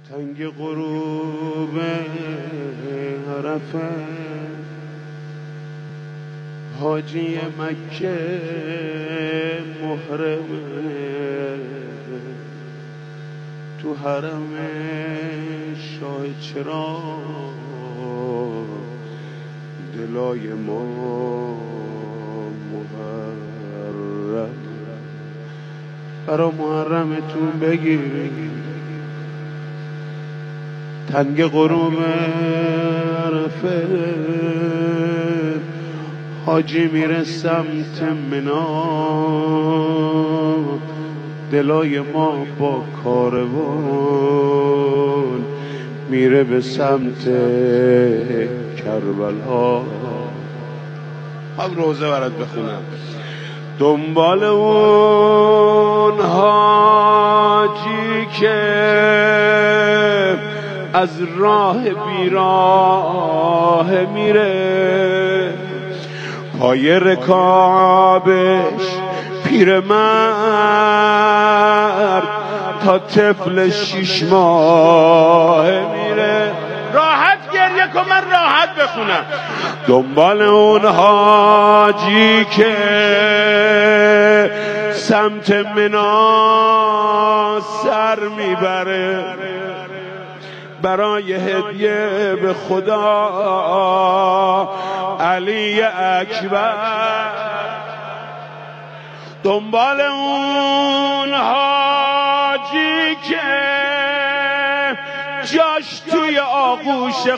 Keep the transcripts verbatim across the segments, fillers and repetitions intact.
تنگ غروب عرفه حاجی مکه محرمه تو حرم شاه چراغ دلای ما محرم برا محرمتون بگیرید تنگ غروب عرفه حاجی میره سمت منا دلای ما با کاروان میره به سمت کربلا. هم روزه برات بخونم دنبال اون حاجی که از راه بیراه میره پای رکابش پیرمرد تا طفل شش ماه میره. راحت گریه کن من راحت بخونم. دنبال اون حاجی که سمت منا سر میبره برای هدیه به خدا علی اکبر. دنبال اون حاجی که جاش توی آغوش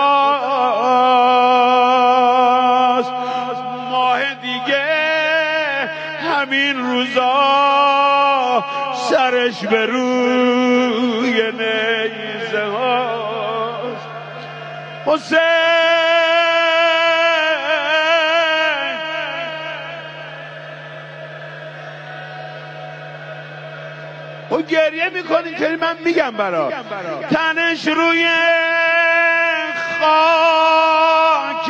خداست ماه دیگه همین روزا سرش به روی نیزه هاست. حسین و گریه میکنی که من میگم برا تنش روی خاک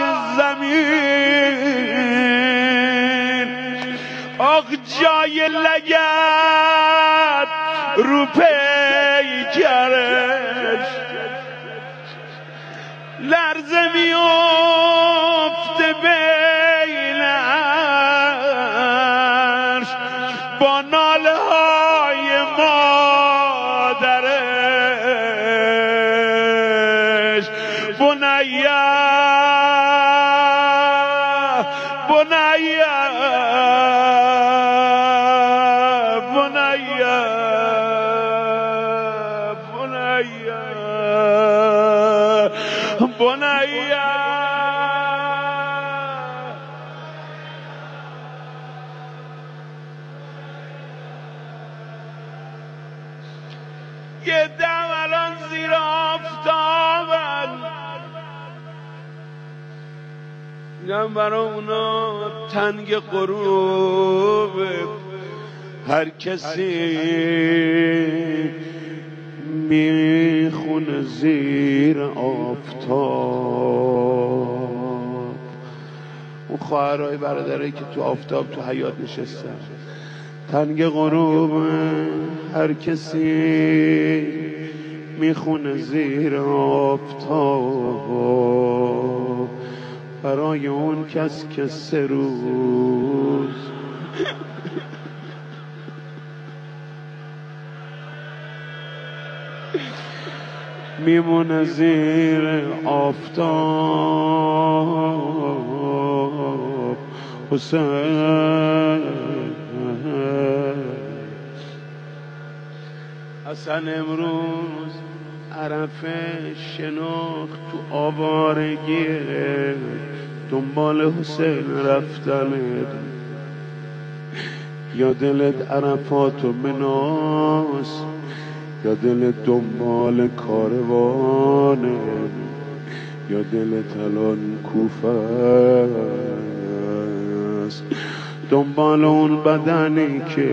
زمین آق جای لگد رو پیکرش لرزه میفته بین عرش با ناله های مادرش. بنیه بنیه بنیه بنیه بنیه یه دم الان زیر آفتابن میگم برا اونا تنگ غروب هر کسی میخونه زیر آفتاب. اون خواهرای برادرایی که تو آفتاب تو حیاط نشستن تنگ غروب هر کسی میخونه زیر آفتاب برای اون کس که سه روز میمونه زیر آفتاب. حسین حسن امروز عرفه شناخت تو آوارگیه دنبال حسین رفتنت یا دلت عرفات و مناس یا دلت دنبال کاروانه یا دلت الان کوفه است دنبال اون بدنی که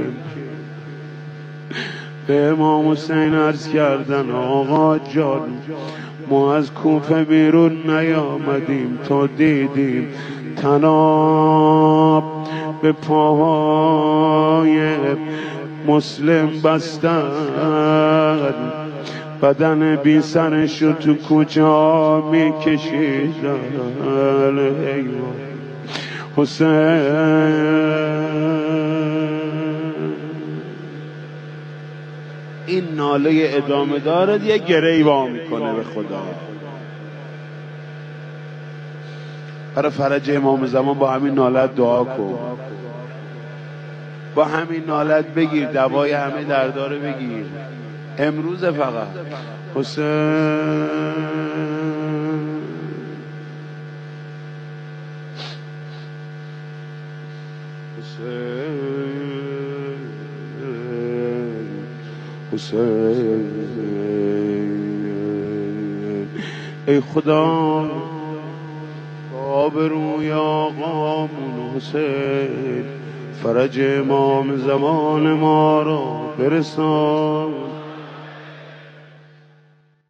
به امام حسین عرض کردن آقا جان ما از کوفه بیرون نیامدیم تا دیدیم تناب به پاهای مسلم بستن بدن بی سرشو تو کجا میکشیدن حسین. این ناله ادامه داره، یه گرهی وا میکنه به خدا. برای فرج امام زمان با همین نالت دعا کن، با همین نالت بگیر دوای همه درداره بگیر. امروز فقط حسین حسین ای خدا آبروی آقامون حسین فرج امام زمان ما را برسان.